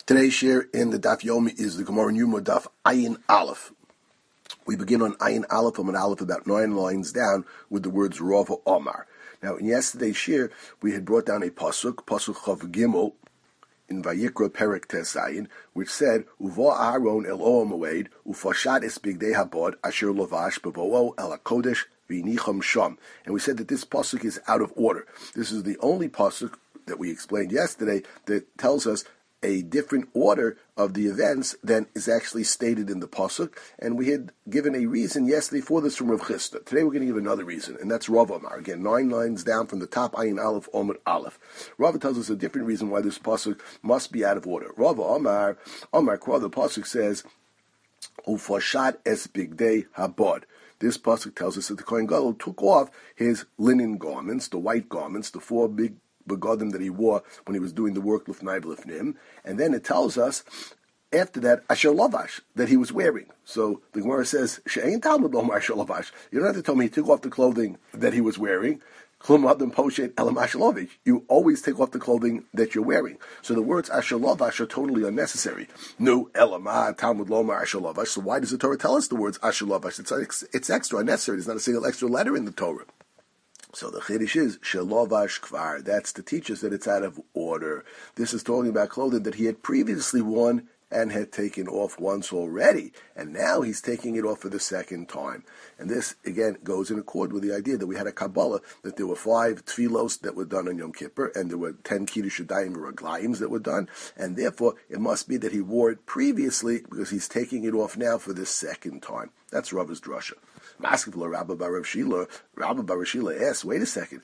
Today's share in the Daf Yomi is the Gemara Yuma Daf Ayin Aleph. We begin on Ayin Aleph, Amud Aleph, about 9 lines down, with the words Rava Omar. Now, in yesterday's share, we had brought down a pasuk Chav Gimel, in Vayikra Perek Tesayin, which said, Uva Aaron el Oam Awed, Ufashat es Bigdei Habod, Asher Lovash Bavoo el HaKodesh V'nicham Sham. And we said that this pasuk is out of order. This is the only pasuk that we explained yesterday that tells us a different order of the events than is actually stated in the pasuk, and we had given a reason yesterday for this from Rav Chisda. Today we're going to give another reason, and that's Rav Omar. Again, 9 lines down from the top, Ayin Aleph, Omar Aleph. Rav tells us a different reason why this pasuk must be out of order. Rav Omar, the pasuk says, Ufashat es bigdei habod. This pasuk tells us that the Kohen Gadol took off his linen garments, the white garments, the 4 big begodim that he wore when he was doing the work Lufnai B'Lifnim, and then it tells us after that Asher Lavash that he was wearing. So the Gemara says She'ein Talmud Lomar Asher Lavash. You don't have to tell me he took off the clothing that he was wearing. Klum Adam Poshet Elam Asher Lovich. You always take off the clothing that you're wearing. So the words Asher Lavash are totally unnecessary. No Elamah Talmud Lomar Asher Lavash. So why does the Torah tell us the words Asher Lavash? It's extra unnecessary. There's not a single extra letter in the Torah. So the chiddush is shelovash kvar. That's to teach us that it's out of order. This is talking about clothing that he had previously worn and had taken off once already, and now he's taking it off for the second time. And this again goes in accord with the idea that we had a Kabbalah that there were 5 tefillos that were done on Yom Kippur, and there were 10 kiddush yadayim raglayim that were done, and therefore it must be that he wore it previously because he's taking it off now for the second time. That's Rava's drasha. Rabba bar Rav Shila asks, wait a second,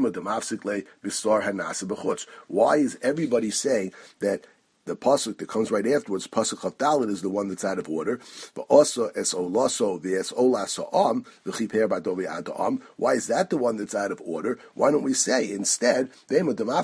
why is everybody saying that the pasuk that comes right afterwards, pasuk Chav Dalet, is the one that's out of order? Why is that the one that's out of order? Why don't we say instead the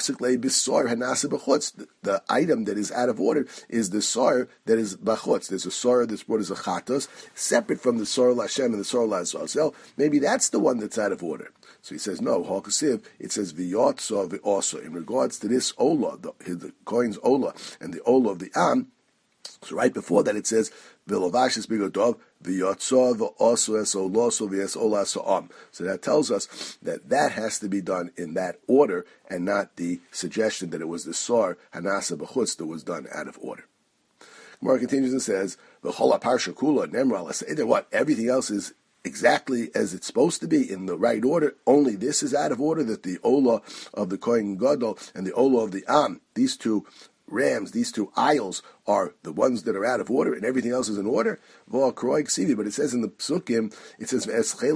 item that is out of order is the sar that is bachutz? There's a sar that's brought as a chatos, separate from the sar Lashem and the sar Lazazel. Maybe that's the one that's out of order. So he says, no, Hakasiv, it says v'yotza v'osa. In regards to this Ola, the Kohen's Ola, and the Ola of the Am, so right before that it says, v'lovash es bigodov, v'yotza v'osa es oloso v'es ola sa'am. So that tells us that has to be done in that order, and not the suggestion that it was the Sar Hanasa B'chutz that was done out of order. Gemara continues and says, v'chol ha'parsha kula nemra l'seder. What? Everything else is exactly as it's supposed to be in the right order. Only this is out of order, that the Ola of the Kohen Gadol and the Ola of the Am, these 2 rams, these 2 aisles, are the ones that are out of order, and everything else is in order. But it says in the Psukim, it says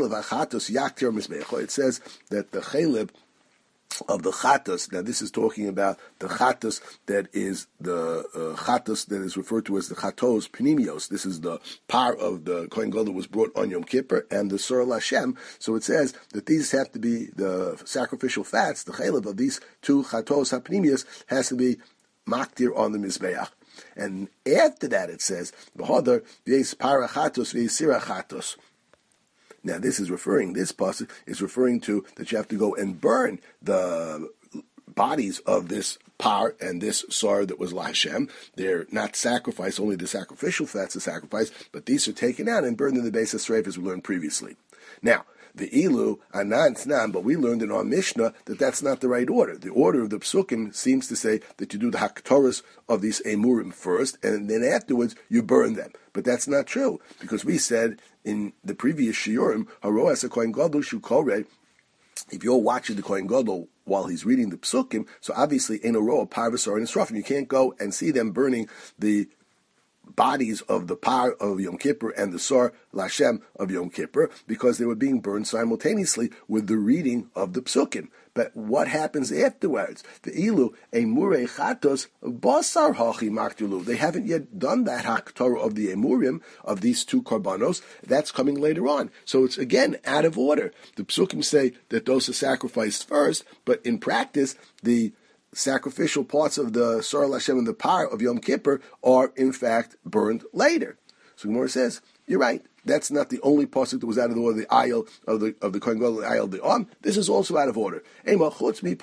it says that the chelib of the chatos. Now this is talking about the chatos that is the chatos that is referred to as the chatos pnimios. This is the par of the Kohen Gadol that was brought on Yom Kippur, and the Sor Lashem. So it says that these have to be the sacrificial fats. The chelib of these 2 chatos hapnimios has to be maktir on the mizbeach. And after that it says v'hodar v'es para chatos v'es sira chatos. Now this pasuk is referring to that you have to go and burn the bodies of this par and this sar that was Lashem. They're not sacrificed, only the sacrificial fats are sacrificed, but these are taken out and burned in the base of Sreif, as we learned previously. Now, the ilu anan tznan, but we learned in our Mishnah that that's not the right order. The order of the psukim seems to say that you do the haktoras of these emurim first, and then afterwards you burn them. But that's not true, because we said in the previous shiurim, haro as a kohen gadol shukore. If you're watching the Kohen Gadol while he's reading the psukim, so obviously in a row of parvasar and esrafim, you can't go and see them burning the bodies of the par of Yom Kippur and the Sar Lashem of Yom Kippur, because they were being burned simultaneously with the reading of the psukim. But what happens afterwards? The ilu emurei chatos basar hachi maktilu. They haven't yet done that haktorah of the emurim of these 2 korbanos. That's coming later on. So it's again out of order. The psukim say that those are sacrificed first, but in practice the sacrificial parts of the Sar Lashem and the par of Yom Kippur are in fact burned later. So Gemara says, you're right. that's not the only pasuk that was out of order. The aisle of the Kohen Gadol, the aisle of the Am. This is also out of order. Once you get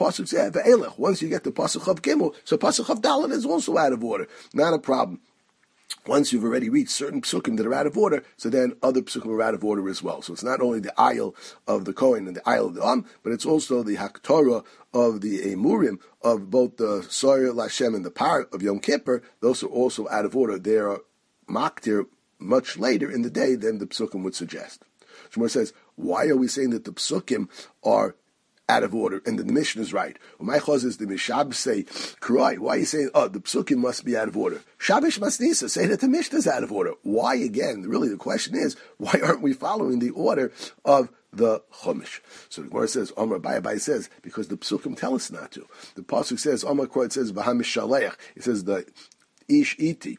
the pasuk of Gimel, so pasuk of Dalet is also out of order. Not a problem. Once you've already reached certain psukim that are out of order, so then other psukim are out of order as well. So it's not only the aisle of the Kohen and the aisle of the Am, but it's also the Haktorah of the Emurim of both the Soyer Lashem and the Par of Yom Kippur. Those are also out of order. They are maktir much later in the day than the psukim would suggest. Shmuel says, why are we saying that the psukim are out of order and the Mishnah is right? My chaz is the Mishab say, Kroi, why are you saying, the psukim must be out of order? Shabish Masnisa say that the Mishnah is out of order. Why again? Really the question is, why aren't we following the order of the Chumash? So the Gemara says, Omar Abai says, because the psukim tell us not to. The pasuk says, Omar Kroi says, V'hamish Shaleach. It says the Ish Iti,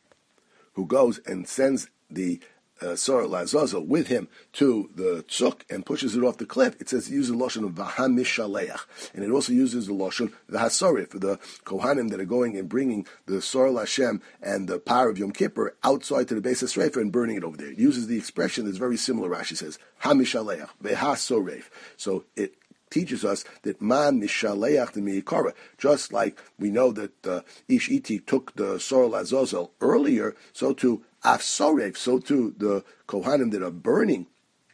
who goes and sends the Sor Lazazel with him to the tzuk and pushes it off the cliff. It says it uses the loshon of v'hamishaleach, and it also uses the loshon v'hasorif for the kohanim that are going and bringing the Sor Hashem and the power of Yom Kippur outside to the base of Sreifa and burning it over there. It uses the expression that's very similar. Rashi says hamishaleach v'hasorif. So it teaches us that man mishaleach the miikara. Just like we know that Ish Iti took the Sor Lazazel earlier, so too Afsorev, so too the Kohanim that are burning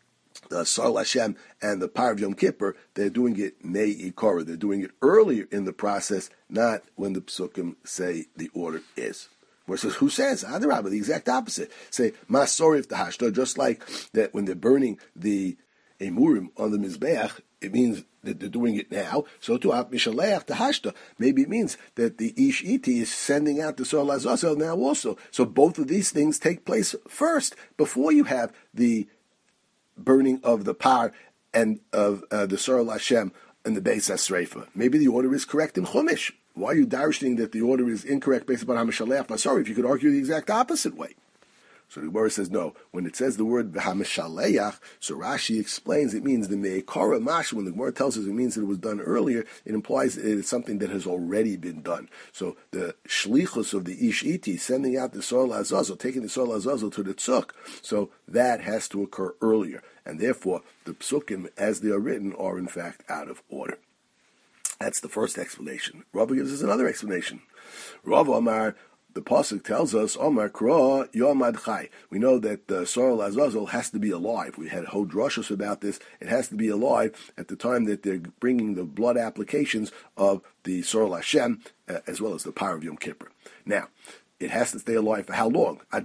the Sar Hashem and the power of Yom Kippur, they're doing it me'ikara. They're doing it earlier in the process, not when the psukim say the order is. Versus who says? Adarabah, the exact opposite. Say Masorev the Hashta, just like that when they're burning the Emurim on the Mizbeach, it means that they're doing it now. So to Mishaleach the Hashta, maybe it means that the Ish Iti is sending out the Sor Lazazel now also. So both of these things take place first before you have the burning of the par and of the Sor Hashem and the Beis HaSreifa. Maybe the order is correct in Chumash. Why are you darishing that the order is incorrect based upon Hamishaleach Masori if you could argue the exact opposite way? So the Gemara says no. When it says the word v'hamishaleach, so Rashi explains it means the me'ekara mash. When the Gemara tells us it means that it was done earlier, it implies it's something that has already been done. So the shlichus of the Ish Iti, sending out the Sor Lazazel, taking the Sor Lazazel to the tzuk, so that has to occur earlier. And therefore, the psukim, as they are written, are in fact out of order. That's the first explanation. Rava gives us another explanation. Rava Amar, the pasuk tells us, Omar Kra Yomad Chai. We know that the Sor Lazazel has to be alive. We had whole drashos about this. It has to be alive at the time that they're bringing the blood applications of the Sor Hashem, as well as the power of Yom Kippur. Now, it has to stay alive for how long? This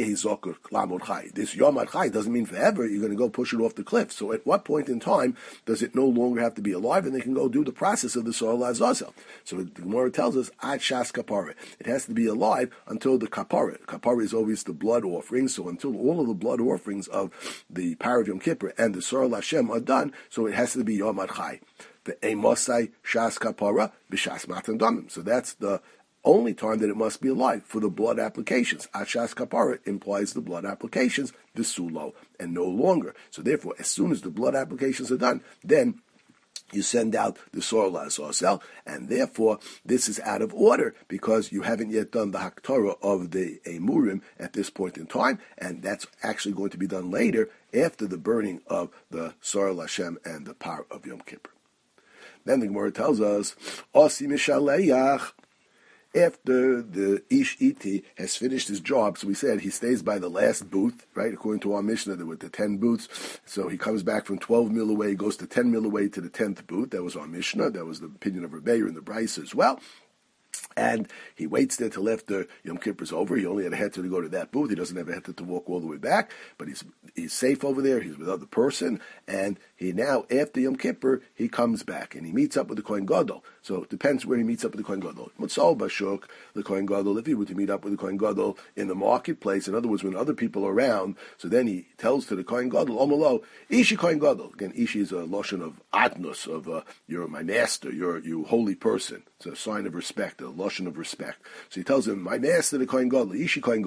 Yomad Chai doesn't mean forever. You're going to go push it off the cliff. So at what point in time does it no longer have to be alive and they can go do the process of the Sor Lazazel? So the Gemara tells us, Ad Shas Kapara. It has to be alive until the Kapara. Kapara is always the blood offering. So until all of the blood offerings of the power of Yom Kippur and the Sor Hashem are done, so it has to be Yomad Chai. The Emosai Shas Kapara B'Shas Matan Damim. So that's the only time that it must be alive for the blood applications. Achas kapara implies the blood applications, the sulo, and no longer. So therefore, as soon as the blood applications are done, then you send out the Sor Lazazel, and therefore this is out of order because you haven't yet done the Haktorah of the Emurim at this point in time, and that's actually going to be done later after the burning of the Sor Hashem and the power of Yom Kippur. Then the Gemara tells us, Osi Mishaleach. After the Ish Iti has finished his job, so we said he stays by the last booth, right? According to our Mishnah, there were the 10 booths. So he comes back from 12 mil away, goes to 10 mil away to the 10th booth. That was our Mishnah. That was the opinion of Rebbeir and the Bryce as well. And he waits there till after Yom Kippur's over. He only had a heter to go to that booth. He doesn't have a heter to walk all the way back, but he's safe over there. He's with other person, and he now, after Yom Kippur, he comes back and he meets up with the Kohen Gadol. So it depends where he meets up with the Kohen Gadol. Mutzal Bashuk, the Kohen Gadol, if he were to meet up with the Kohen Gadol in the marketplace, in other words, when other people are around, so then he tells to the Kohen Gadol, Omalo, Ishi Kohen Gadol. Again, Ishi is a loshon of adnus, of you're my master, you holy person. It's a sign of respect, a loshon of respect. So he tells him, my master, the Kohen Gadol, Ishi Kohen Gadol,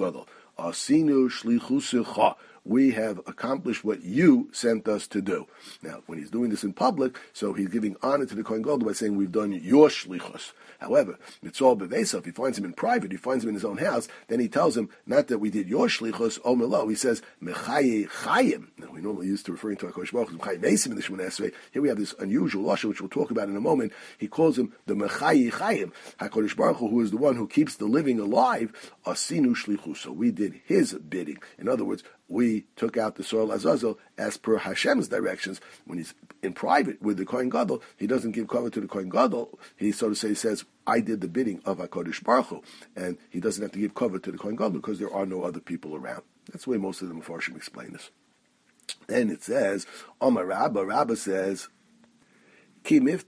Asinu shlichusecha. We have accomplished what you sent us to do. Now, when he's doing this in public, so he's giving honor to the Kohen Gadol by saying, we've done your shlichus. However, Mitzvah B'Veisa, if he finds him in private, he finds him in his own house, then he tells him, not that we did your shlichus, omelo, he says, Mechaye Chayim. Now, we normally used to referring to HaKadosh Baruch Hu, Mechaye Vesim in the Shemoneh Esrei. Here we have this unusual lashon, which we'll talk about in a moment. He calls him the Mechaye Chayim. HaKadosh Baruch Hu, who is the one who keeps the living alive, Asinu Shlichus. So we did his bidding. In other words, we took out the soil azazel as per Hashem's directions. When he's in private with the Kohen Gadol, he doesn't give cover to the Kohen Gadol. He, so to say, says, I did the bidding of HaKadosh Baruch Hu. And he doesn't have to give cover to the Kohen Gadol because there are no other people around. That's the way most of the Mefarshim explain this. Then it says, Omar Rabba, Rabba says, so this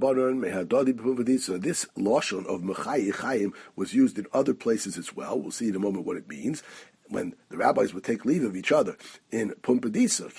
lashon of Mechaye Chayim was used in other places as well. We'll see in a moment what it means. When the rabbis would take leave of each other in Pumpadisa,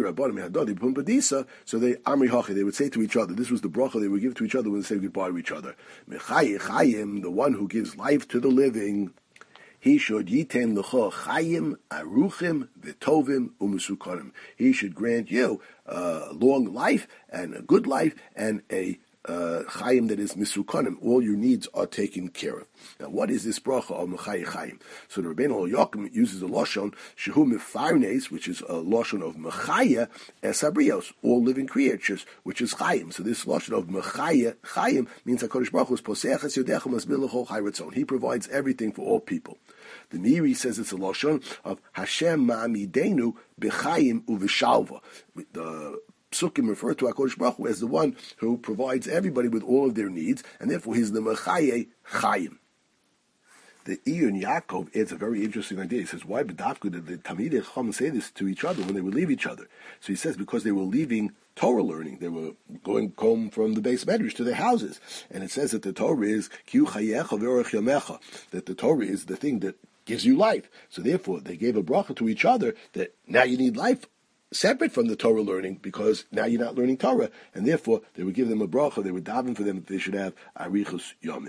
so they Amri Hachi, they would say to each other, this was the bracha they would give to each other when they say goodbye to each other. Mechaye Chayim, the one who gives life to the living, he should yitem lecha chayim aruchim v'tovim umusukanim. He should grant you a long life and a good life and a chayim that is misukanim. All your needs are taken care of. Now, what is this bracha of Mechaye Chayim? So the Rebbeinu Yaakov uses a lashon shehu mefarnes, which is a lashon of Mechaye esabrios, all living creatures, which is chayim. So this lashon of Mechaye Chayim means HaKadosh Baruch Hu is poseches yodecha masbil l'chol chai ratzon. He provides everything for all people. The Meiri says it's a lashon of Hashem ma'amidenu b'chayim u'v'shalva. The Psukim refer to HaKadosh Baruch Hu as the one who provides everybody with all of their needs, and therefore he's the Mechaye Chayim. The Iyun Yaakov adds a very interesting idea. He says, why B'davku did the Talmidei Chacham say this to each other when they would leave each other? So he says, because they were leaving Torah learning. They were going home from the Beis Medrash to their houses. And it says that the Torah is Kiyu Chayecha V'Orech Yamecha, that the Torah is the thing that gives you life. So therefore, they gave a bracha to each other that now you need life separate from the Torah learning, because now you're not learning Torah, and therefore they would give them a bracha, they would daven for them that they should have arichus yomim.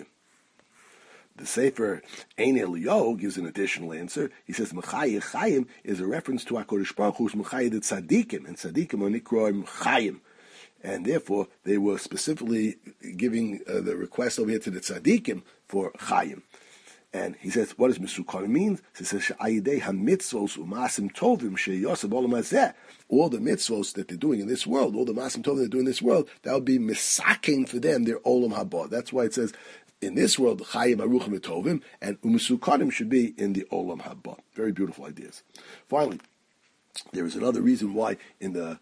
The Sefer Ein Eliyahu gives an additional answer. He says Mechaye Chayim is a reference to HaKadosh Baruch Hu's Mechaye the Tzadikim, and Tzadikim are Nikroim Chayim. And therefore, they were specifically giving the request over here to the Tzadikim for Chayim. And he says, what does Misukanim mean? He says, Sha'ayidei ha-mitzvos u'masim tovim she'yoseb olam hazeh. All the mitzvos that they're doing in this world, all the masim tovim they're doing in this world, that would be misakein for them, their olam haba. That's why it says, in this world, chayim aruchim etovim, and umisukanim should be in the olam haba. Very beautiful ideas. Finally, there is another reason why in the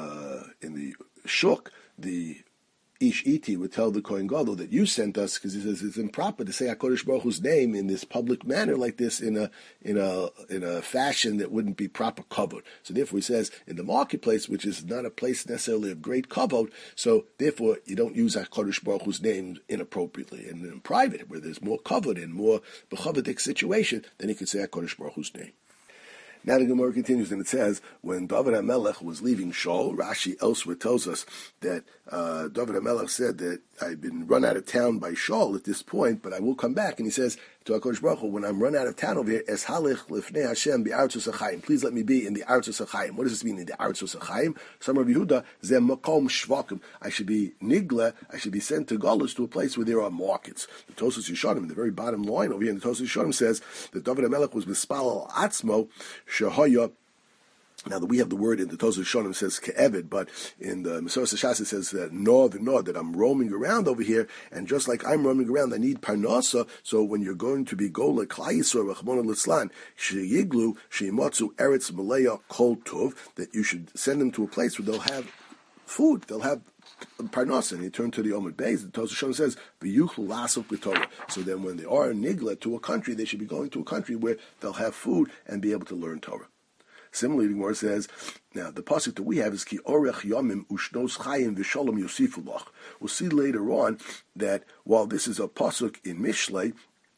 shuk, the Ish Iti would tell the Kohen Gadol that you sent us, because he says it's improper to say HaKadosh Baruch Hu's name in this public manner like this in a fashion that wouldn't be proper kavod. So therefore he says in the marketplace, which is not a place necessarily of great kavod, so therefore you don't use HaKadosh Baruch Hu's name inappropriately. And in private, where there's more kavod and more b'chavodik situation, then you could say HaKadosh Baruch Hu's name. Now the Gemara continues, and it says, when David HaMelech was leaving Shaul, Rashi elsewhere tells us that David HaMelech said that I've been run out of town by Shaul at this point, but I will come back. And he says to HaKadosh Baruch Hu, when I'm run out of town over here, Es halich lifnei Hashem bi'artzos hachayim. Please let me be in the artzos hachayim. What does this mean, in the artzos hachayim? Some of Yehuda, zeh makom shvakim. I should be nigle, I should be sent to Galus, to a place where there are markets. The Tosas Yeshanim, in the very bottom line over here, in the Tosas Yeshanim says that David HaMelech was mispal atzmo, shehaya. Now that we have the word in the Tosas Shonim says ke'eved, but in the Mesoras Hashas it says that I'm roaming around over here, and just like I'm roaming around, I need parnasa. So when you're going to be gola klai yisrael rachmana litzlan sheyiglu sheimotzu eretz maleya kol tov, that you should send them to a place where they'll have food, they'll have parnasa. And he turned to the Omid Beis. The Tosas Shonim says v'yuchlu lasok b'torah. So then when they are nigla to a country, they should be going to a country where they'll have food and be able to learn Torah. Similarly, the Gemara says, now the pasuk that we have is ki orech yamim ushnos chayim v'shalom yosifu lach. We'll see later on that while this is a pasuk in Mishlei,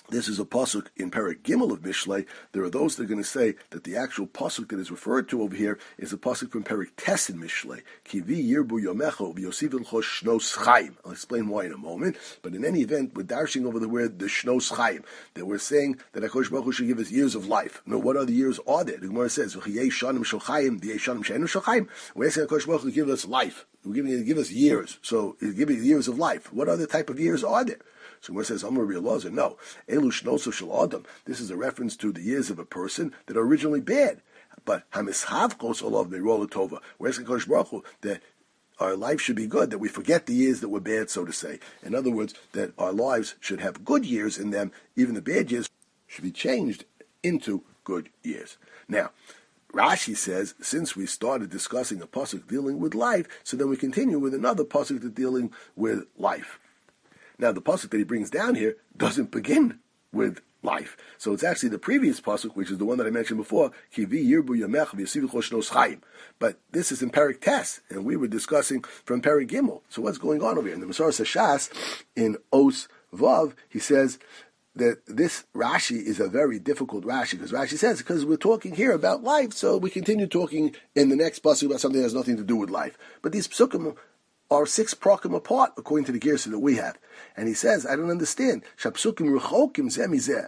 This is a pasuk in Perek Gimel of Mishlei. There are those that are going to say that the actual pasuk that is referred to over here is a pasuk from Perek Tes in Mishlei. Kivi yirbu yomecho v'yosivin cho shnos chaim. I'll explain why in a moment. But in any event, we're darshing over the word the shnos chaim. That we're saying that HaKadosh Baruch Hu should give us years of life. No, what other years are there? The Gemara says v'chiyei shanim shel chaim v'yei shanim she'enu shel chaim. We're asking HaKadosh Baruch Hu to give us life. We're giving give us years. So He's giving years of life. What other type of years are there? So where it says Amar Elazar, no, Elu Shnoso Shel Adam. This is a reference to the years of a person that are originally bad. But Hamishavkos Olav Merola Tova. Where's the Kodesh Baruch Hu that our life should be good, that we forget the years that were bad, so to say. In other words, that our lives should have good years in them. Even the bad years should be changed into good years. Now, Rashi says, since we started discussing a pasuk dealing with life, so then we continue with another pasuk that's dealing with life. Now, the pasuk that he brings down here doesn't begin with life. So it's actually the previous pasuk, which is the one that I mentioned before, Kivi Yirbu Yamech V'Yasivu Choshnos Chaim. But this is in Perek Tes, and we were discussing from Perek Gimel. So what's going on over here? In the Masorah Shas, in Os Vav, he says that this Rashi is a very difficult Rashi, because Rashi says, because we're talking here about life, so we continue talking in the next pasuk about something that has nothing to do with life. But these psukim are 6 prakim apart, according to the Gersa that we have. And he says, I don't understand. Shapsukim ruchokim zemizeh.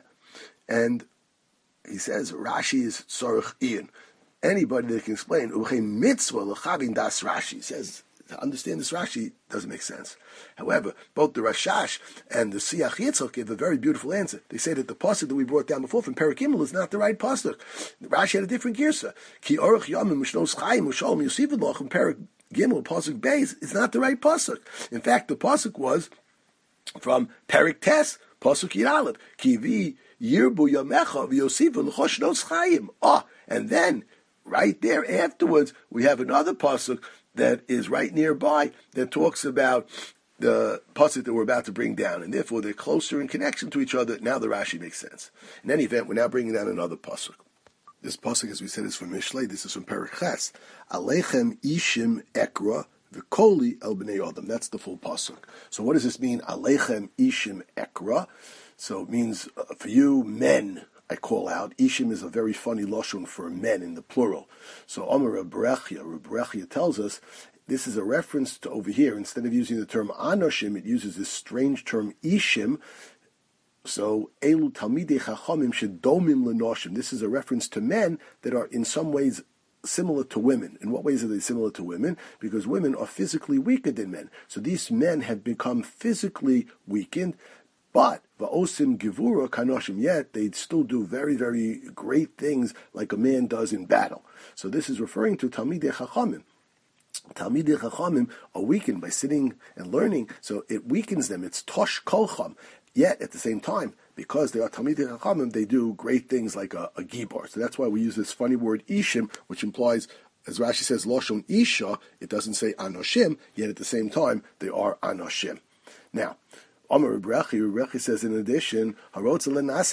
And he says, Rashi is tzorich ian. Anybody that can explain, u'chein mitzvah l'chavin das Rashi. He says, to understand this Rashi doesn't make sense. However, both the Rashash and the Siach Yitzchak give a very beautiful answer. They say that the pasuk that we brought down before from Perek Gimel is not the right pasuk. Rashi had a different Gersa. Ki orach yamim mishnos chayim u'sholem yosivin loch in Perek Gimel, pasuk Beis, is not the right pasuk. In fact, the pasuk was from Perek Tes, pasuk Yiralef, Kivi Yirbu Yamecha V'Yosivin L'Choshnos Chaim. And then right there afterwards, we have another pasuk that is right nearby that talks about the pasuk that we're about to bring down, and therefore they're closer in connection to each other. Now the Rashi makes sense. In any event, we're now bringing down another pasuk. This pasuk, as we said, is from Mishlei. This is from Perek Ches. Alechem ishim ekra v'koli el b'nei adam. That's the full pasuk. So what does this mean? Alechem ishim ekra. So it means for you men, I call out. Ishim is a very funny lashon for men in the plural. So Amar Reb Berechia tells us this is a reference to over here. Instead of using the term anoshim, it uses this strange term ishim. So, Elu Talmidei Chachamim Shedomim Lenoshim. This is a reference to men that are in some ways similar to women. In what ways are they similar to women? Because women are physically weaker than men. So these men have become physically weakened, but Va'osim Gevura Kanoshim, yet they still do very, very great things like a man does in battle. So this is referring to Talmidei Chachamim. Talmidei Chachamim are weakened by sitting and learning, so it weakens them. It's Tosh Kolcham. Yet, at the same time, because they are Talmidei Chachamim, they do great things like a gibor. So that's why we use this funny word ishim, which implies, as Rashi says, loshon isha. It doesn't say anoshim, yet at the same time, they are anoshim. Now, Amar Reb Berechia says, in addition, nowadays,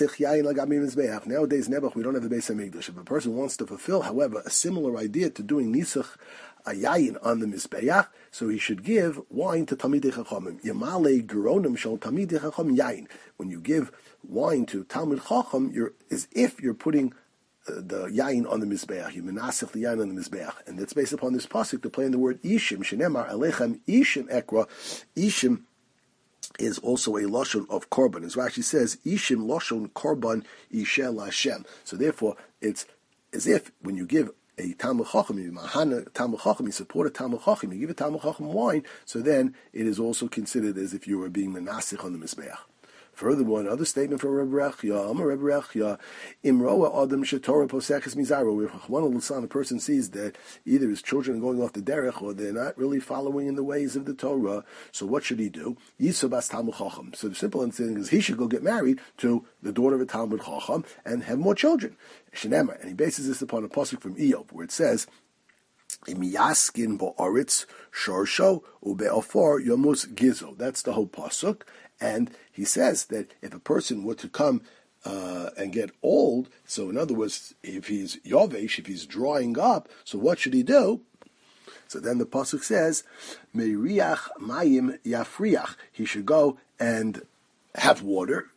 Nebuch, we don't have the Beis HaMikdash. If a person wants to fulfill, however, a similar idea to doing nisach a yayin on the Mizbeach, so he should give wine to Talmidei Chachamim. Yamale Geronim shel Talmidei Chacham yayin. When you give wine to Talmid Chacham, as if you're putting the yayin on the Mizbeach. You menasech the yayin on the Mizbeach. And that's based upon this pasuk to play in the word ishim. Shenemar alechem ishim ekra. Ishim is also a lashon of korban. As Rashi says, ishim lashon korban ishel Hashem. So therefore, it's as if when you give a Talmid Chacham, you mahana Talmid Chacham, you support a Talmid Chacham, you give a Talmid Chacham wine, so then it is also considered as if you were being menasich on the Mizbeach. Furthermore, another statement from Reb Berechia, Amar Reb Berechia, Imroa Adam Shetorah Poseches Mizaro. If a person sees that either his children are going off the derech or they're not really following in the ways of the Torah, so what should he do? Yisabas Talmid Chacham. So the simple thing is he should go get married to the daughter of a Talmid Chacham and have more children. Shenema, and he bases this upon a pasuk from Iyov, where it says, Imiyaskin bo'aretz shorsho ube'afor yomus gizo. That's the whole pasuk. And he says that if a person were to come and get old, so in other words, if he's yovesh, if he's drying up, so what should he do? So then the pasuk says, Meiriach mayim yafriach. He should go and have water,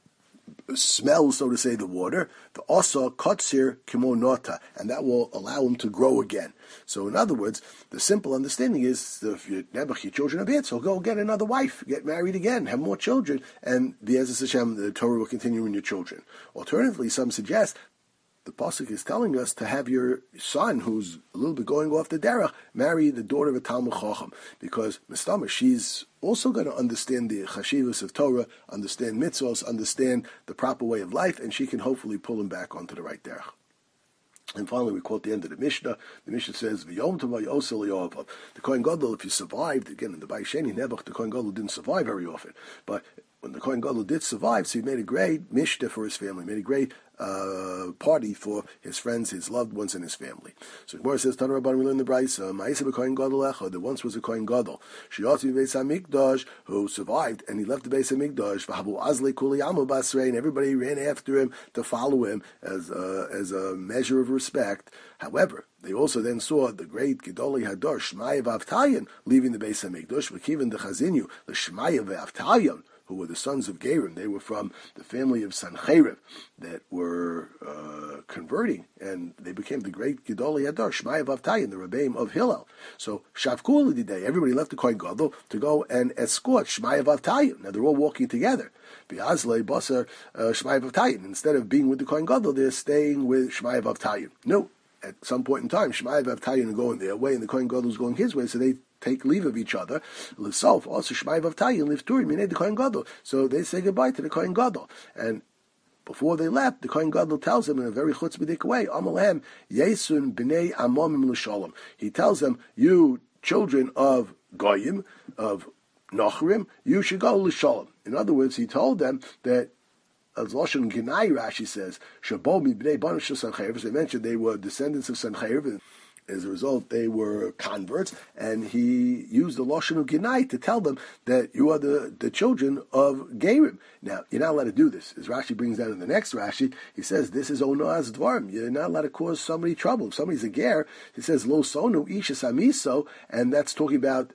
smell, so to say, the water, the osa kotzir kimonota, and that will allow him to grow again. So, in other words, the simple understanding is if your children are bad, so go get another wife, get married again, have more children, and B'ezras Hashem, the Torah will continue in your children. Alternatively, some suggest the pasuk is telling us to have your son, who's a little bit going off the derech, marry the daughter of a Talmud Chacham, because Mistama, she's also going to understand the chashivus of Torah, understand mitzvos, understand the proper way of life, and she can hopefully pull him back onto the right derech. And finally, we quote the end of the Mishnah. The Mishnah says, "V'yom tov v'yosel yovav." The Kohen Gadol, if you survived, again in the Bayis Sheni Nebuch, the Kohen Gadol didn't survive very often, but when the Kohen Gadol did survive, so he made a great mishta for his family, made a great party for his friends, his loved ones, and his family. So Gemara says, "Tana Rabban, we learn the Brayso, Ma'aseh b'Kohen Gadol echad." There once was a Kohen Gadol, Sheyatzi Beis Hamikdash, who survived, and he left the Beis Hamikdash. V'habu azle kuli amu basrei, and everybody ran after him to follow him as a measure of respect. However, they also then saw the great Gedolei Hador Shmaya v'Avtayan leaving the Beis Hamikdash. V'kiven dechazinu the Shmaya v'Avtayan, who were the sons of Gerim. They were from the family of Sancheriv that were converting, and they became the great Gedolei Hador, Shmaya v'Avtayan, the Rebbeim of Hillel. So, Shavku L'Didei, everybody left the Kohen Gadol to go and escort Shmaya v'Avtayan. Now, they're all walking together. B'Azlei Basar Shmaya v'Avtayan. Instead of being with the Kohen Gadol, they're staying with Shmaya v'Avtayan. No, at some point in time, Shmaya v'Avtayan are going their way, and the Kohen Gadol is going his way, so they take leave of each other. L'sof also Shmaya v'Avtayan live turim minei the Kohen Gadol. So they say goodbye to the Kohen Gadol. And before they left, the Kohen Gadol tells them in a very chutzpahdik way, Amalhem Yesun b'nei amomim l'shalom. He tells them, you children of Goyim, of Nochrim, you should go l'shalom. In other words, he told them that, as Lashon Ginai Rashi says, Shabo mibnei banu shel Sancheriv. They mentioned they were descendants of Sancheriv. As a result, they were converts, and he used the Lashon of Ginai to tell them that you are the children of Gerim. Now, you're not allowed to do this. As Rashi brings down in the next Rashi, he says, this is Onoaz Dvarim. You're not allowed to cause somebody trouble. If somebody's a ger, he says, Lo Sonu Ishas Amiso, and that's talking about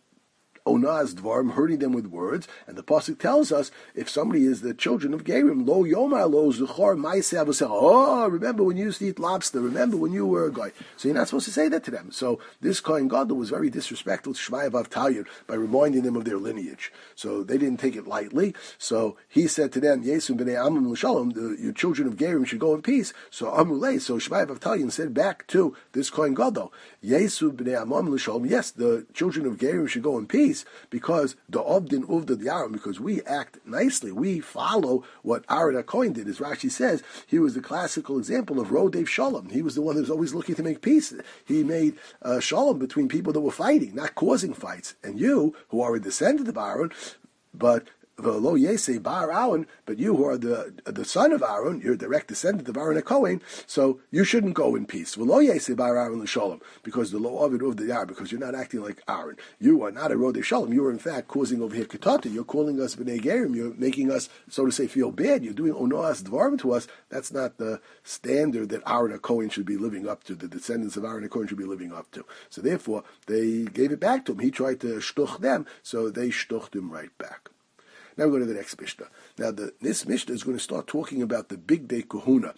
Onaz Dvarim, hurting them with words, and the pasuk tells us if somebody is the children of Gerim, Lo Yomar Lo Zuchor Ma'aseh Avoseh. Oh, remember when you used to eat lobster? Remember when you were a guy? So you're not supposed to say that to them. So this Kohen Gadol was very disrespectful to Shmaya v'Avtayan by reminding them of their lineage. So they didn't take it lightly. So he said to them, Yesum b'nei Amim l'Shalom, your children of Gerim should go in peace. So Amulei, so Shmaya v'Avtayan said back to this Kohen Gadol, Yesum b'nei Amim l'Shalom, yes, the children of Gerim should go in peace, because the Obdin Uvda Yaram, because we act nicely, we follow what Aaron HaKohen did. As Rashi says, he was the classical example of Rodev Shalom. He was the one who was always looking to make peace. He made Shalom between people that were fighting, not causing fights. And you, who are a descendant of Aaron, but V'lo Yesei Bar Aaron, but you who are the son of Aaron, you're a direct descendant of Aaron HaKohen, so you shouldn't go in peace. V'lo Yesei Bar Aaron l'Shalom, because the lo Ovid of the Yar, because you're not acting like Aaron. You are not a Rodei Shalom. You are in fact causing over here Ketata. You're calling us B'nei Gerim. You're making us, so to say, feel bad. You're doing Onoas Dvarim to us. That's not the standard that Aaron HaKohen should be living up to, the descendants of Aaron HaKohen should be living up to. So therefore, they gave it back to him. He tried to shtuch them, so they shtuched him right back. Now we go to the next Mishnah. Now this Mishnah is going to start talking about the Big Day Kahuna.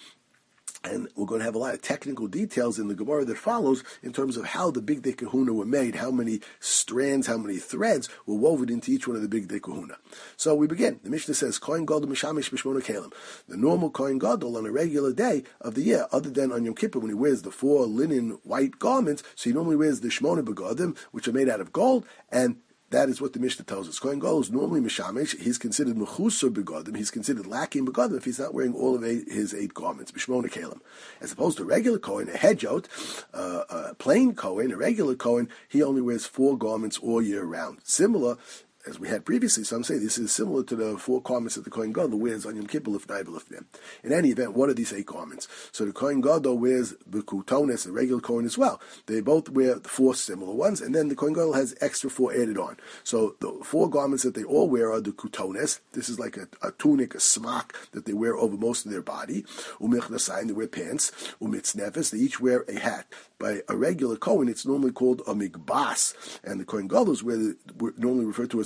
And we're going to have a lot of technical details in the Gemara that follows in terms of how the Big Day Kahuna were made, how many strands, how many threads were woven into each one of the Big Day Kahuna. So we begin. The Mishnah says, Kohen Gadol Mishamish B'Shmona Kalim. The normal Kohen Gadol on a regular day of the year, other than on Yom Kippur when he wears the 4 linen white garments, so he normally wears the Shmona Begadim, which are made out of gold, and that is what the Mishnah tells us. Kohen Gadol is normally Mishamish. He's considered Mechusar Begadim. He's considered lacking Begadim if he's not wearing all of his 8 garments, B'Shmona Kalim. As opposed to a regular Kohen, a Hedjot, a plain Kohen, a regular Kohen, he only wears 4 garments all year round. Similar, as we had previously, some say this is similar to the 4 garments that the Kohen Gadol wears on Yom Kippur Lifnai B'Lifnim. In any event, what are these 8 garments? So the Kohen Gadol wears B'Kutonis, the regular Kohen as well. They both wear the 4 similar ones, and then the Kohen Gadol has extra 4 added on. So the 4 garments that they all wear are the Kutonis. This is like a tunic, a smock that they wear over most of their body. U'Michnasayin, they wear pants. U'Mitznefes, they each wear a hat. By a regular Kohen, it's normally called a Migbas, and the Kohen Gadol is normally referred to as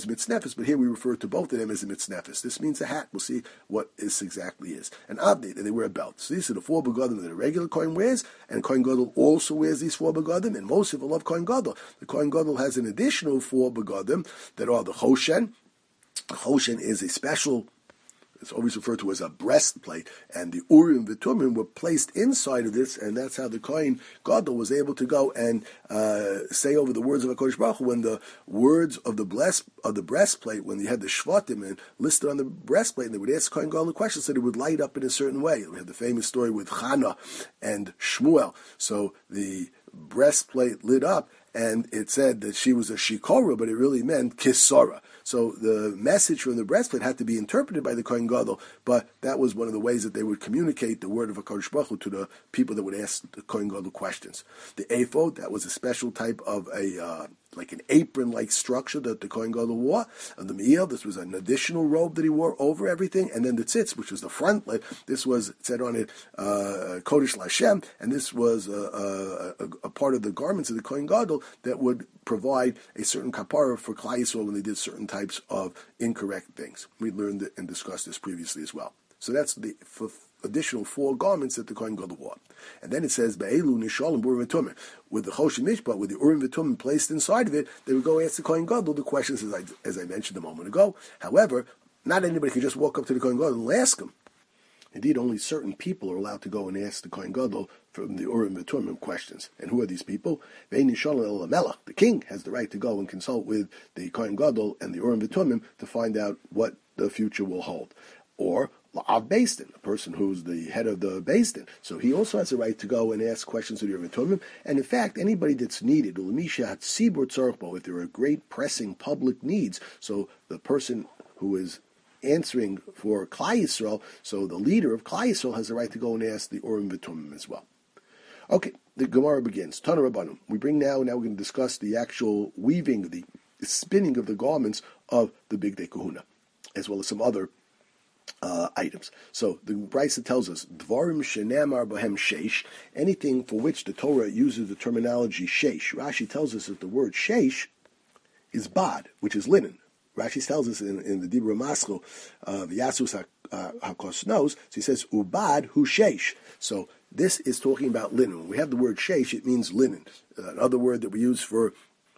mitznefes, but here we refer to both of them as a mitznefes. This means a hat. We'll see what this exactly is. And avdi, they wear a belt. So these are the 4 begadim that a regular Kohen wears, and Kohen Gadol also wears these 4 begadim, and most people love Kohen Gadol. The Kohen Gadol has an additional 4 begadim that are the choshen. The choshen is a special, it's always referred to as a breastplate, and the Urim and Tumim were placed inside of this, and that's how the Kohen Gadol was able to go and say over the words of HaKadosh Baruch Hu, when the words of the breastplate, when you had the Shvatim and listed on the breastplate, and they would ask Kohen Gadol questions, so it would light up in a certain way. We have the famous story with Chana and Shmuel. So the breastplate lit up, and it said that she was a shikora, but it really meant kisara. So the message from the breastplate had to be interpreted by the Kohen Gadol, but that was one of the ways that they would communicate the word of HaKadosh Baruch Hu to the people that would ask the Kohen Gadol questions. The ephod, that was a special type of like an apron-like structure that the Kohen Gadol wore. And the me'il, this was an additional robe that he wore over everything. And then the tzitz, which was the frontlet, this was, it said on it, Kodesh Lashem, and this was a part of the garments of the Kohen Gadol that would provide a certain kapara for Klal Yisrael when they did certain types of incorrect things. We learned and discussed this previously as well. So that's the additional 4 garments that the Kohen Gadol wore. And then it says, Be'elu nishalim b'urim v'tumim. With the Choshen Mishpat, with the Urim v'tumim placed inside of it, they would go ask the Kohen Gadol the questions as I mentioned a moment ago. However, not anybody could just walk up to the Kohen Gadol and ask him. Indeed, only certain people are allowed to go and ask the Kohen Gadol from the Urim v'tumim questions. And who are these people? Ve'en nishalim el HaMelech. The king has the right to go and consult with the Kohen Gadol and the Urim v'tumim to find out what the future will hold. Or La'av Beis Din, a person who's the head of the Beis Din. So he also has a right to go and ask questions to the Urim v'tumim. And in fact, anybody that's needed, if there are great pressing public needs, so the person who is answering for Klal Yisrael, so the leader of Klal Yisrael has the right to go and ask the Urim v'tumim as well. Okay, the Gemara begins. Tana Rabbanim. We're going to discuss the actual weaving, the spinning of the garments of the Bigdei Kahuna, as well as some other items. So the Brisa tells us, Dvarim shenamar bohem sheish, anything for which the Torah uses the terminology sheish. Rashi tells us that the word sheish is bad, which is linen. Rashi tells us in the Dibra Maschil, V'yasus HaKosnos, so he says, Ubad hu sheish. So this is talking about linen. When we have the word sheish, it means linen. Another word that we use for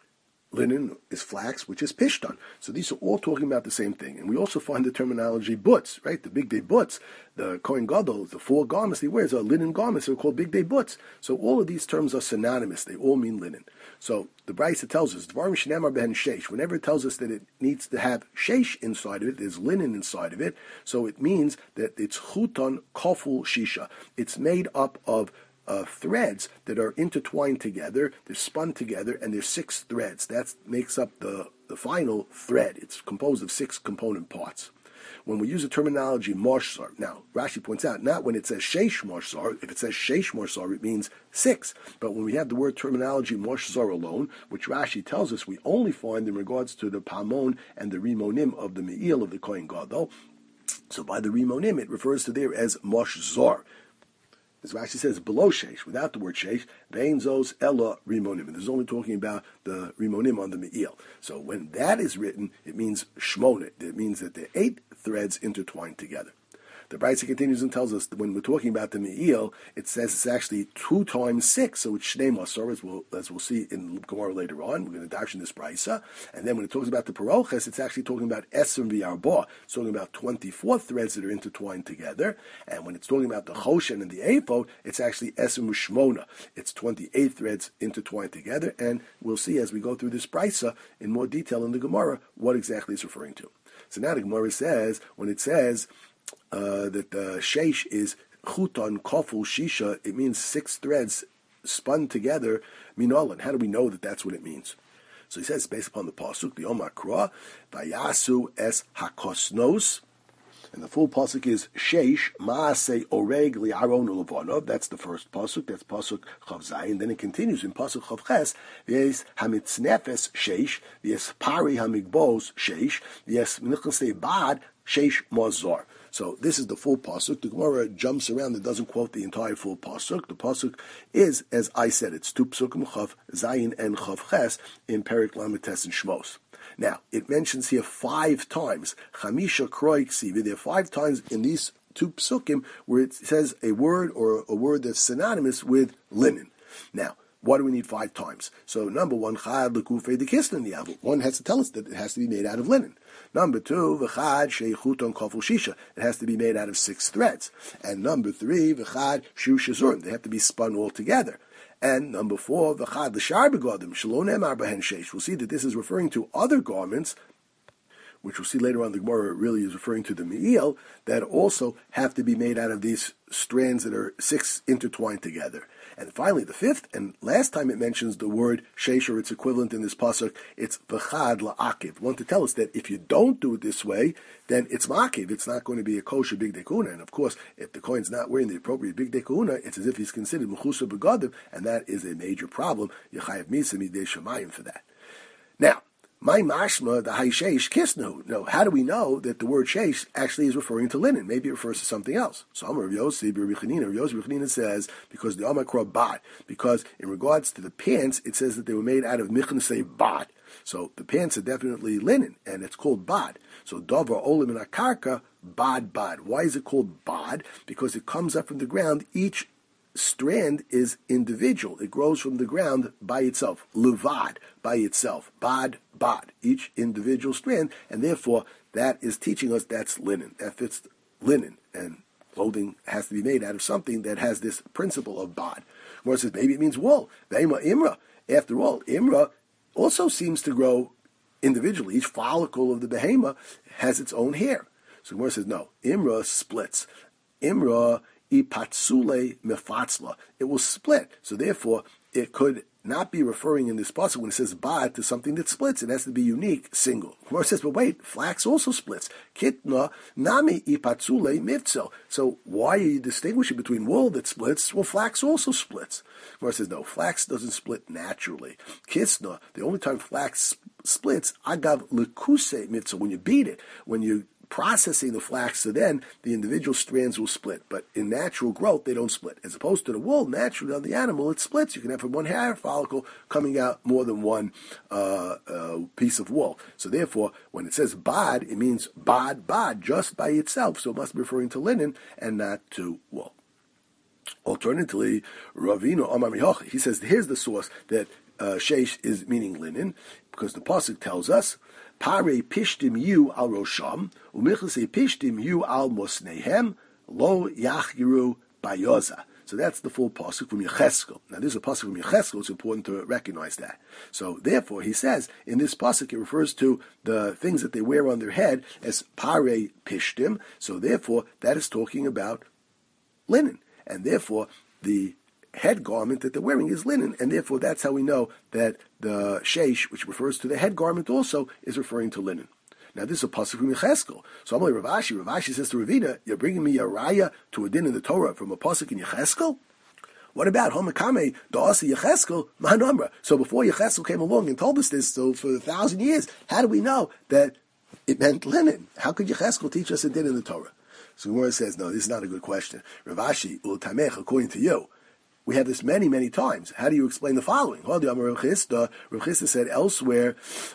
linen is flax, which is pishtan. So these are all talking about the same thing. And we also find the terminology butz, right? The Bigdei butz, the Kohen Gadol, the 4 garments he wears are linen garments. They're called Bigdei butz. So all of these terms are synonymous. They all mean linen. So the Brisa tells us, Dvarim shenamar behen sheish, whenever it tells us that it needs to have sheish inside of it, there's linen inside of it, so it means that it's chuton koful shisha. It's made up of threads that are intertwined together, they're spun together, and there's 6 threads. That makes up the final thread. It's composed of 6 component parts. When we use the terminology moshzar, now Rashi points out, not when it says sheish moshzar. If it says sheish moshzar, it means 6. But when we have the word terminology moshzar alone, which Rashi tells us we only find in regards to the pamon and the rimonim of the me'il of the Kohen Gadol, so by the rimonim it refers to there as moshzar. As Rashi says, below sheish, without the word sheish, vein zos ella rimonim. And this is only talking about the rimonim on the me'il. So when that is written, it means shmonit. It means that there are 8 threads intertwined together. The Brisa continues and tells us that when we're talking about the me'il, it says it's actually 2 times 6, so it's shnei masor, as we'll see in Gemara later on. We're going to darshan this Brisa. And then when it talks about the paroches, it's actually talking about esrim v'arba. It's talking about 24 threads that are intertwined together. And when it's talking about the choshen and the ephod, it's actually esrim v'shmona. It's 28 threads intertwined together. And we'll see as we go through this Brisa in more detail in the Gemara what exactly it's referring to. So now the Gemara says, when it says that the sheish is chuton koful shisha, it means 6 threads spun together, minolan. How do we know that that's what it means? So he says, based upon the pasuk, the Omar Kra, vayasu es hakosnos, and the full pasuk is sheish maaseh oreg li'aron u'levanov. That's the first pasuk. That's pasuk chav zayin. Then it continues in pasuk chav ches. Yes hamitznefes sheish. Yes pari hamigbos sheish. Yes mnichasei bad sheish mazor. So this is the full pasuk. The Gemara jumps around and doesn't quote the entire full pasuk. The pasuk is, as I said, it's 2 psukim chav zayin and chav ches in Perik Lamed Tes and Shmos. Now, it mentions here 5 times, Chamisha Kroi Ksivi. There are 5 times in these 2 psukim where it says a word or a word that's synonymous with linen. Now, why do we need 5 times? So, number 1, Chad L'Kufei the Kisnan Yavu. One has to tell us that it has to be made out of linen. Number 2, V'chad Sheichuton Kofel Shisha. It has to be made out of 6 threads. And number 3, V'chad Shu Shazurim. They have to be spun all together. And number 4, V'chad L'Shar Begodim Shelo Ne'emar Behen Sheish. We'll see that this is referring to other garments, which we'll see later on the Gemara really is referring to the Me'il, that also have to be made out of these strands that are 6 intertwined together. And finally, the 5th and last time it mentions the word sheish, or its equivalent in this pasuk, it's v'chad la'akiv. Want to tell us that if you don't do it this way, then it's ma'akiv. It's not going to be a kosher big dekuna. And of course, if the kohen's not wearing the appropriate big dekuna, it's as if he's considered mechusa begadim, and that is a major problem. Yechayev misa midei shamayim for that. Now, my mashma, the haysheish kisnu. No, how do we know that the word sheish actually is referring to linen? Maybe it refers to something else. So Amar Rav Yossi B'Richanina says, because the Amakra bad, because in regards to the pants, it says that they were made out of michnasei bad. So the pants are definitely linen, and it's called bad. So davar olim in akarka, bad. Why is it called bad? Because it comes up from the ground. Each strand is individual. It grows from the ground by itself. Levad, by itself. Bad. Each individual strand, and therefore that is teaching us that's linen. That fits linen, and clothing has to be made out of something that has this principle of bad. Gemara says maybe it means wool. Ve'ima imra. After all, imra also seems to grow individually. Each follicle of the behema has its own hair. So Gemara says no. Imra splits. Imra ipatsule mefatzla. It will split. So therefore, it could not be referring in this pasuk when it says bad to something that splits. It has to be unique, single. Gemara says, but wait, flax also splits. Kitna nami ipatsule mivtzel. So why are you distinguishing between wool that splits? Well, flax also splits. Gemara says, no, flax doesn't split naturally. Kisna, the only time flax splits, agav lekuse mivtzel, when you beat it, when you processing the flax, so then the individual strands will split. But in natural growth, they don't split. As opposed to the wool, naturally on the animal, it splits. You can have from one hair follicle coming out more than one piece of wool. So therefore, when it says bad, it means bad, just by itself. So it must be referring to linen and not to wool. Alternatively, Ravino Amar Mihochi, he says, here's the source that sheish is meaning linen, because the pasuk tells us, Pare pishtim yu al rosham, u'michlase pishtim yu al mosnehem, lo yachgiru bayoza. So that's the full pasuk from Yecheskel. Now, this is a pasuk from Yecheskel. It's important to recognize that. So, therefore, he says in this pasuk it refers to the things that they wear on their head as pare pishtim. So, therefore, that is talking about linen, and therefore the head garment that they're wearing is linen, and therefore that's how we know that the sheish, which refers to the head garment also, is referring to linen. Now this is a pasuk from Yecheskel. So I'm like Ravashi says to Ravina, you're bringing me a raya to a din in the Torah from a pasuk in Yecheskel? What about Homakame Da'asi Yecheskel Mahanamra? So before Yecheskel came along and told us this, so for 1,000 years, how do we know that it meant linen? How could Yecheskel teach us a din in the Torah? So Gemara says, no, this is not a good question. Ravashi, Ultamech, according to you, we have this many, many times. How do you explain the following? Rav Chisda said elsewhere,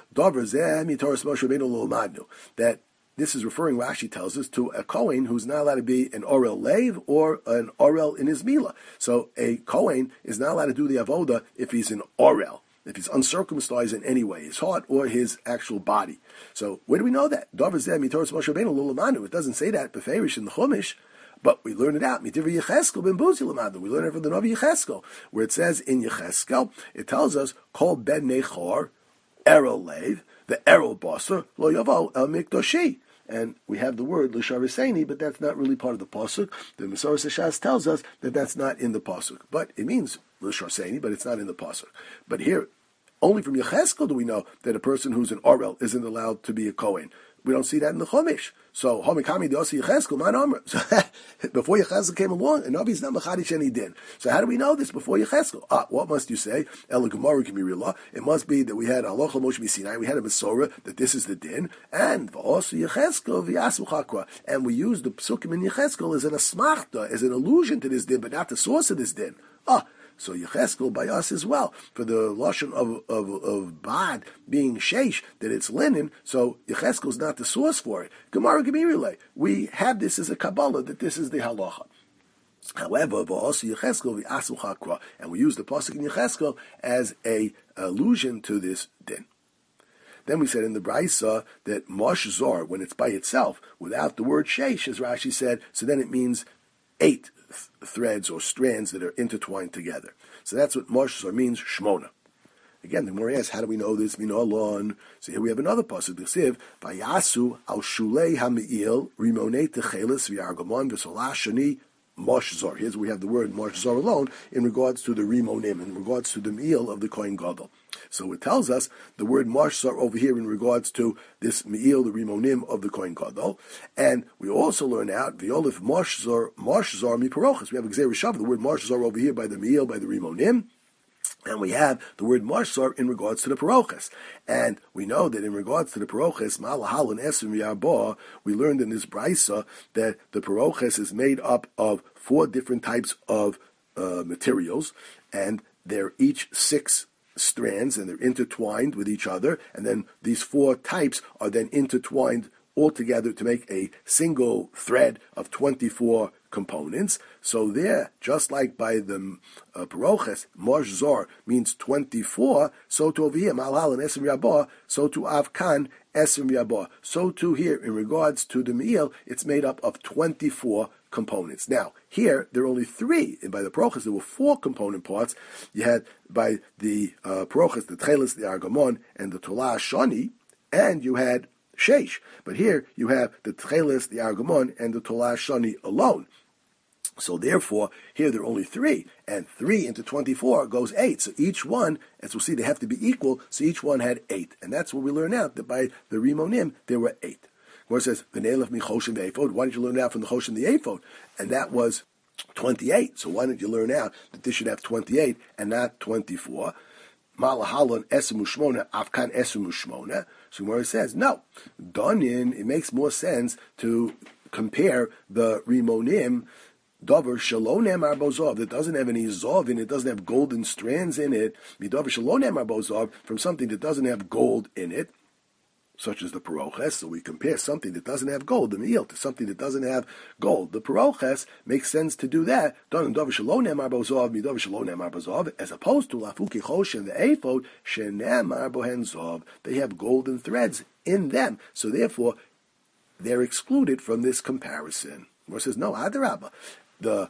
that this is referring, Rashi tells us, to a Kohen who's not allowed to be an Orel Lev or an Orel in his Mila. So a Kohen is not allowed to do the Avoda if he's an Orel, if he's uncircumcised in any way, his heart or his actual body. So where do we know that? It doesn't say that beferish in the Chumash. But we learn it out. We learn it from the Navi Yecheskel, where it says in Yecheskel, it tells us, Kol ben nechor, erol lev, the erol basar, lo yavo el mikdoshi. And we have the word l'shariseni, but that's not really part of the pasuk. The Masoras Hashas tells us that that's not in the pasuk. But it means l'shariseni, but it's not in the pasuk. But here, only from Yecheskel do we know that a person who's an orel isn't allowed to be a Kohen. We don't see that in the Chumash. So, Homikami Dosi Yecheskel, man Amr. So, before Yecheskel came along, and Navi's not Machadish any din. So, how do we know this before Yecheskel? What must you say? El Gemara Kamirillah. It must be that we had Halacha Moshe Sinai, we had a Masorah, that this is the din, and also Yecheskel v'Yasmu Chakra. And we use the Psukim in Yecheskel as an asmachta, as an allusion to this din, but not the source of this din. So Yecheskel by us as well, for the lashon of bad being sheish, that it's linen, so Yecheskel is not the source for it. Gemara Gemirule, we have this as a Kabbalah, that this is the halacha. However, and we use the pasuk in Yecheskel as a allusion to this din. Then we said in the Braisa that Mosh Zor, when it's by itself, without the word sheish, as Rashi said, so then it means 8 threads or strands that are intertwined together. So that's what Mosh Zor means, Shmona. Again, the Gemara asks, how do we know this? We know alon. So here we have another pasuk. The Siv, Vayasu al shulei hami'il rimonei techelis v'argamon v'solah shani Mosh Zor. Here's where we have the word Mosh Zor alone in regards to the rimonim, in regards to the meal of the Kohen Gadol. So it tells us the word Mosh Zor over here in regards to this meal, the rimonim of the Kohen Gadol. And we also learn out V'olif Mosh Zor mi Parochas. We have Gzei Rishav, the word Mosh Zor over here by the meal, by the rimonim. And we have the word Marshar in regards to the Parochas. And we know that in regards to the Parochas, Malahal and Esrim Yarbah, we learned in this Braisa that the Parochas is made up of 4 different types of materials, and they're each 6 strands, and they're intertwined with each other, and then these 4 types are then intertwined all together to make a single thread of 24 components. So there, just like by the Paroches, Mosh Zor means 24, so to over here, Malhal and Esrim Yabah, so to Avkan, Esrim Yabah. So too here, in regards to the meal, it's made up of 24 components. Now, here, there are only 3. And by the Paroches, there were 4 component parts. You had, by the Paroches, the Tchelis, the Argamon, and the Tolah Shani, and you had Sheish. But here you have the Tchelis, the Argamon, and the Tolah Shani alone. So therefore, here there are only 3, and 3 into 24 goes 8. So each one, as we'll see, they have to be equal, so each one had 8. And that's what we learn out, that by the Rimonim, there were 8. Where it says, V'neilach mi Choshen v'Ephod, why did you learn out from the Choshen the Ephod? And that was 28. So why did you learn out that this should have 28 and not 24? Malahalon Esrim Ushmona, Afkan Esrim Ushmona. So where it says, no, Donin, it makes more sense to compare the Rimonim, Dover Shalonem Arbozov, that doesn't have any Zov in it, doesn't have golden strands in it, Midover Shalonem Arbozov, from something that doesn't have gold in it, such as the Paroches. So we compare something that doesn't have gold, the meal, to something that doesn't have gold. The Paroches makes sense to do that. Dover Shalonem Arbozov, Midover Shalonem Arbozov, as opposed to Lafuki Chosh and the Ephod, Shenem Arbohen Zov. They have golden threads in them. So therefore, they're excluded from this comparison. Where it says, no, Adarabba. The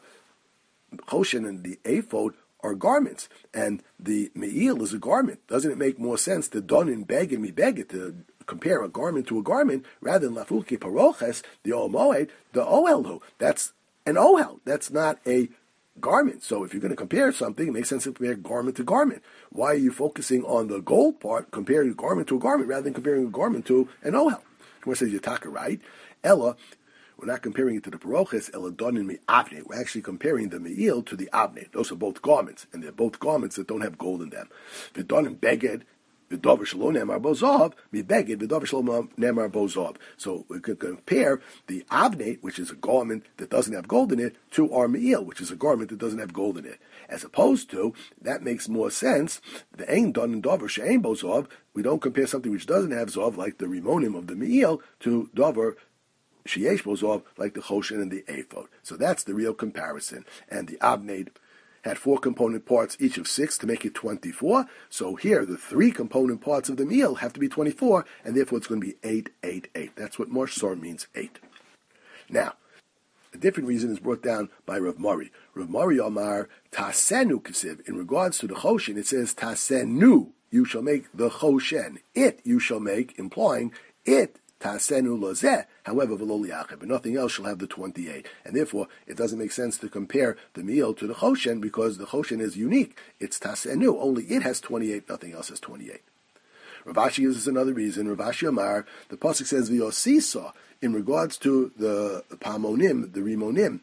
Choshen and the Ephod are garments, and the Me'il is a garment. Doesn't it make more sense to don and beg and mibegit, to compare a garment to a garment, rather than Lafuki Paroches, the Omoed, the Oelu? That's an Ohel. That's not a garment. So if you're going to compare something, it makes sense to compare garment to garment. Why are you focusing on the gold part, comparing a garment to a garment, rather than comparing a garment to an Ohel? Where says Yataka, right? Ella, we're not comparing it to the Paroches, Ella Donin Mi Avne. We're actually comparing the Me'il to the Avne. Those are both garments, and they're both garments that don't have gold in them. V'Donin Beged, V'Dover Shalom Nemar Bozov, Mi Beged, V'Dover Shalom Nemar Bozov. So we could compare the Avne, which is a garment that doesn't have gold in it, to our Me'il, which is a garment that doesn't have gold in it. As opposed to, that makes more sense, the Ein Donin Dover She'ein Bozov, we don't compare something which doesn't have Zov, like the Rimonim of the Me'il, to Dover Sheyesh Bozov, like the Choshen and the Ephod. So that's the real comparison. And the Avnei had 4 component parts, each of 6, to make it 24. So here, the 3 component parts of the meal have to be 24, and therefore it's going to be 8, 8, 8. That's what Mosh Zor means, 8. Now, a different reason is brought down by Rav Mari. Rav Mari Omar, Tasenu Kesiv. In regards to the Choshen, it says, Tasenu, you shall make the Choshen. It you shall make, implying it, Tasenu Lozeh, however, v'lo li'achid, but nothing else shall have the 28. And therefore, it doesn't make sense to compare the meal to the Choshen, because the Choshen is unique. It's Tasenu, only it has 28, nothing else has 28. Rav Ashi uses another reason. Rav Ashi Amar, the pasuk says, V'yosisa, in regards to the Pamonim, the Rimonim,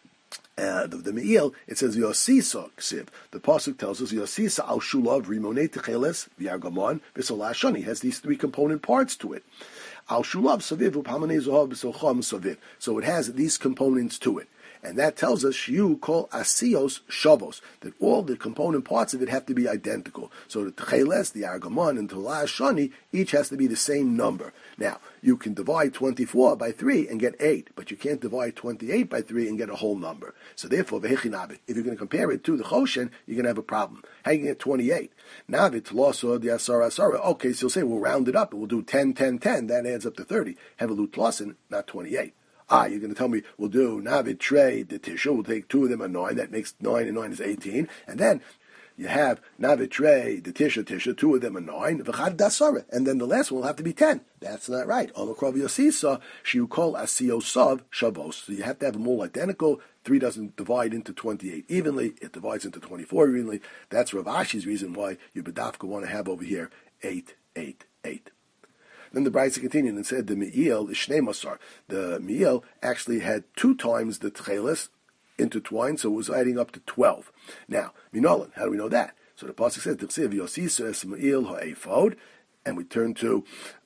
the Me'il, it says Yosisa Ksiv. The pasuk tells us Yosisa al Shulav Rimonei Techeles V'Argamon V'Solah Shani, has these 3 component parts to it. Al Shulav Saviv U'Pamanei Zohav B'Socham Saviv. So it has these components to it. And that tells us Shiu Kol Asios Shavos, that all the component parts of it have to be identical. So the Tcheles, the Argamon, and the La'as Shani each has to be the same number. Now, you can divide 24 by 3 and get 8, but you can't divide 28 by 3 and get a whole number. So therefore, if you're going to compare it to the Choshen, you're going to have a problem. How you get 28? Navit Loso the Asara Asara. Okay, so you'll say we'll round it up and we'll do 10, 10, 10. That adds up to 30. Have a Lut Lawson, not 28. You're going to tell me we'll do Navit Trey the Tisha. We'll take 2 of them are 9. That makes 9 and 9 is 18. And then you have Navit Trey the Tisha. 2 of them are 9. V'chad Dasara. And then the last one will have to be 10. That's not right. Omakrov Yosisa Shiu Kol Asio Sav Shavos. So you have to have them all identical. 3 doesn't divide into 28 evenly. It divides into 24 evenly. That's Rav Ashi's reason why you Bedafka want to have over here 8, 8, 8. Then the Brisa continued and said the Me'il is Shnei Masar. The Me'il actually had 2 times the Tcheles intertwined, so it was adding up to 12. Now, Minolan, how do we know that? So the Pasuk says, T'chsev Yosisa es Me'il ha'efod, and we turn to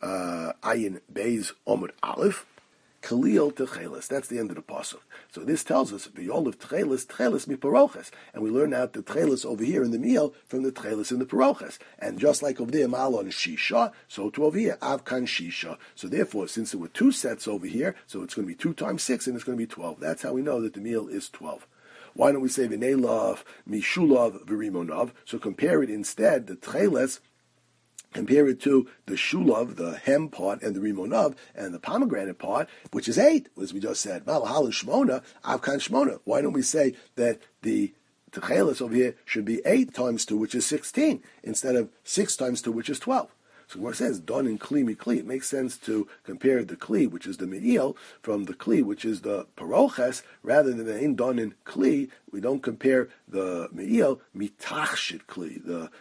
Ayin Beis Omud Aleph, Kalil Techeles. That's the end of the pasuk. So this tells us V'yolav Techeles mi Paroches, and we learn out the Techeles over here in the meal from the Techeles in the Paroches. And just like over there Malon Shisha, so to over here Avkan Shisha. So therefore, since there were 2 sets over here, so it's going to be 2 times 6, and it's going to be 12. That's how we know that the meal is 12. Why don't we say V'neilav Mishulav V'rimonov? So compare it instead, the Techeles. Compare it to the shulav, the hem part, and the rimonav, and the pomegranate part, which is 8, as we just said. Malahal and shmona, avkan shmona. Why don't we say that the techeles over here should be 8 times 2, which is 16, instead of 6 times 2, which is 12? So where it says done in kli mi kli, it makes sense to compare the kli, which is the me'il, from the kli, which is the paroches, rather than the done in kli. We don't compare the me'il mitachshit kli, the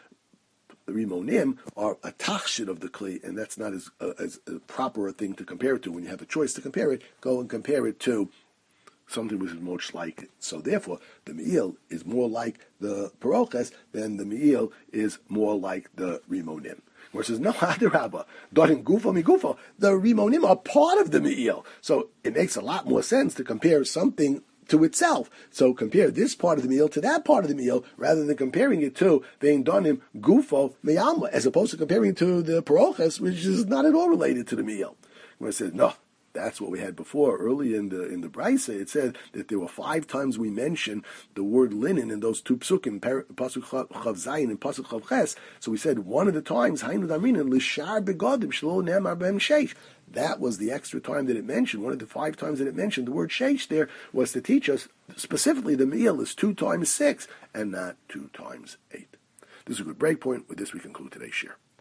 rimonim are a tachshit of the kli, and that's not as proper a thing to compare it to. When you have a choice to compare it, go and compare it to something which is much like it. So therefore, the me'il is more like the paroches than the me'il is more like the rimonim. Where it says, no, adarabba, darin gufo mi gufo, the rimonim are part of the me'il. So it makes a lot more sense to compare something to itself. So compare this part of the meal to that part of the meal, rather than comparing it to being done in gufo meyalma, as opposed to comparing it to the paroches, which is not at all related to the meal. Where it says, no, that's what we had before. Early in the Brisa, it said that there were 5 times we mentioned the word linen in those 2 psukim, pasuk chav zayin and pasuk chav ches. So we said one of the times, hainu damrinan lishar begodim shlo ne'amar b'hem sheish. That was the extra time that it mentioned. One of the 5 times that it mentioned the word sheish there was to teach us specifically the meal is 2 times 6 and not 2 times 8. This is a good break point. With this, we conclude today's share.